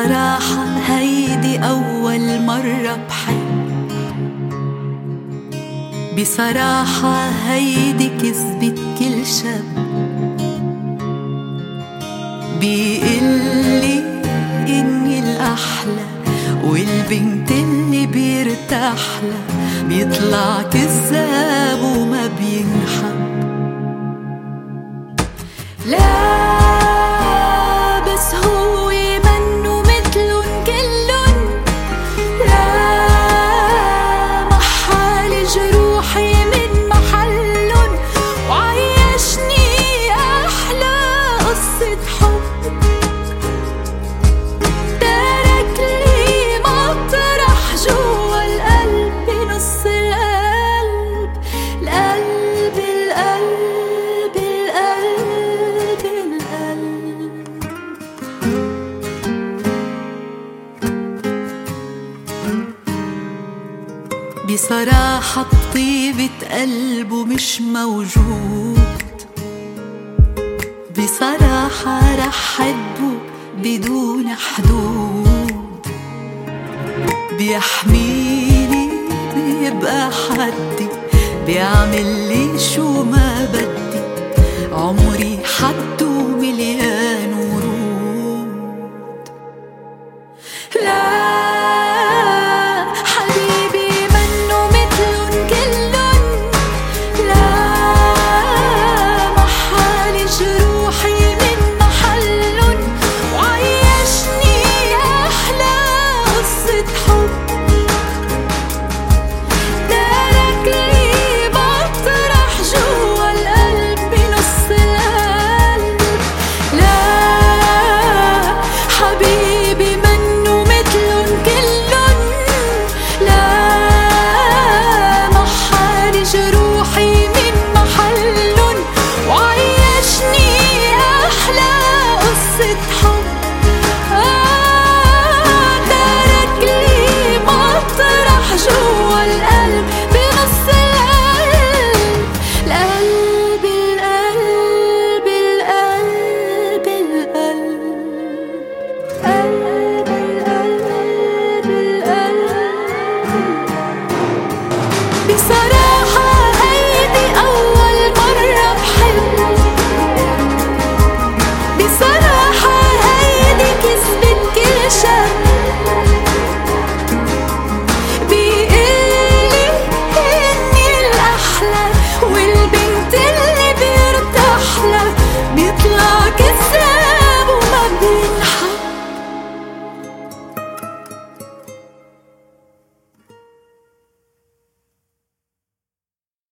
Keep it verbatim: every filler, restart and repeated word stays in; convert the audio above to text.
بصراحة هيدي أول مرة بحب، بصراحة هيدي كذبة كل شاب بيقلي إني الأحلى والبنت اللي بيرتاحلها بيطلع كذاب وما بينحب. لا بس هو منو مثلن كلن، لا محال جروحي من محلن، وعيشني أحلى قصة حب، ترك لي مطرح جوا القلب بنص القلب، القلب القلب القلب القلب. بصراحة بطيبة قلبه مش موجود، بصراحة رح حبه بدون حدود، بيحميني بيبقى حدي، بيعمل لي شو ما بدي، عمري حد